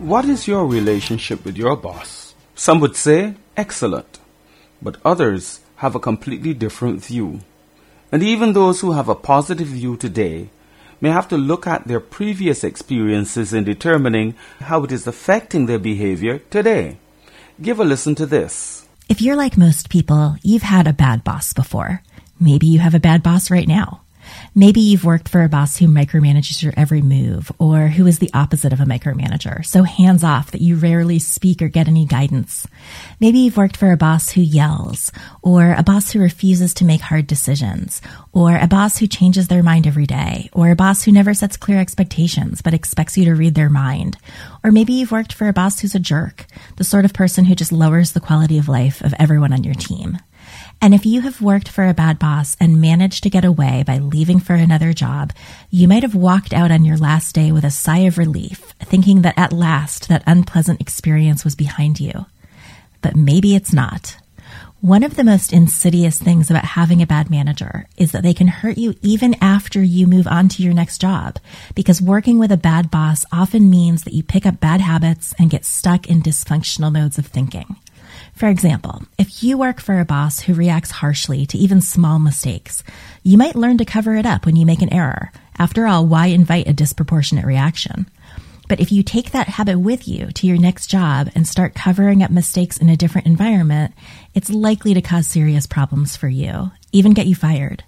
What is your relationship with your boss? Some would say excellent, but others have a completely different view. And even those who have a positive view today may have to look at their previous experiences in determining how it is affecting their behavior today. Give a listen to this. If you're like most people, you've had a bad boss before. Maybe you have a bad boss right now. Maybe you've worked for a boss who micromanages your every move, or who is the opposite of a micromanager, so hands-off that you rarely speak or get any guidance. Maybe you've worked for a boss who yells, or a boss who refuses to make hard decisions, or a boss who changes their mind every day, or a boss who never sets clear expectations but expects you to read their mind. Or maybe you've worked for a boss who's a jerk, the sort of person who just lowers the quality of life of everyone on your team. And if you have worked for a bad boss and managed to get away by leaving for another job, you might have walked out on your last day with a sigh of relief, thinking that at last that unpleasant experience was behind you. But maybe it's not. One of the most insidious things about having a bad manager is that they can hurt you even after you move on to your next job, because working with a bad boss often means that you pick up bad habits and get stuck in dysfunctional modes of thinking. For example, if you work for a boss who reacts harshly to even small mistakes, you might learn to cover it up when you make an error. After all, why invite a disproportionate reaction? But if you take that habit with you to your next job and start covering up mistakes in a different environment, it's likely to cause serious problems for you, even get you fired.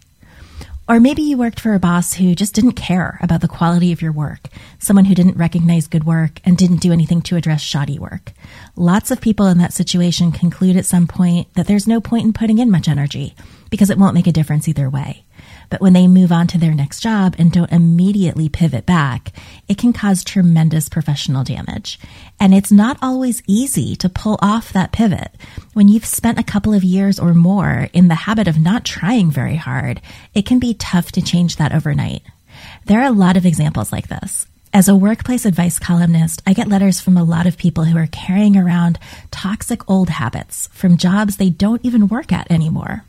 Or maybe you worked for a boss who just didn't care about the quality of your work, someone who didn't recognize good work and didn't do anything to address shoddy work. Lots of people in that situation conclude at some point that there's no point in putting in much energy because it won't make a difference either way. But when they move on to their next job and don't immediately pivot back, it can cause tremendous professional damage. And it's not always easy to pull off that pivot. When you've spent a couple of years or more in the habit of not trying very hard, it can be tough to change that overnight. There are a lot of examples like this. As a workplace advice columnist, I get letters from a lot of people who are carrying around toxic old habits from jobs they don't even work at anymore.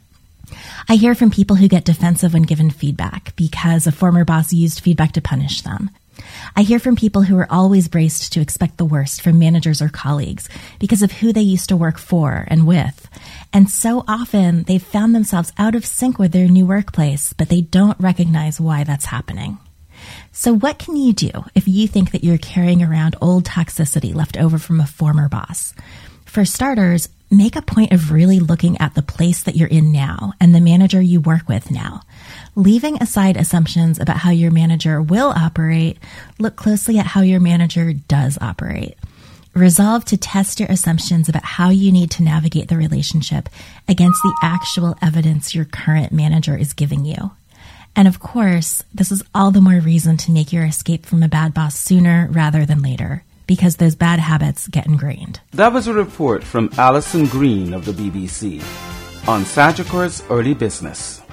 I hear from people who get defensive when given feedback because a former boss used feedback to punish them. I hear from people who are always braced to expect the worst from managers or colleagues because of who they used to work for and with. And so often they've found themselves out of sync with their new workplace, but they don't recognize why that's happening. So what can you do if you think that you're carrying around old toxicity left over from a former boss? For starters, make a point of really looking at the place that you're in now and the manager you work with now. Leaving aside assumptions about how your manager will operate, look closely at how your manager does operate. Resolve to test your assumptions about how you need to navigate the relationship against the actual evidence your current manager is giving you. And of course, this is all the more reason to make your escape from a bad boss sooner rather than later, because those bad habits get ingrained. That was a report from Alison Green of the BBC on Sagicor's Early Business.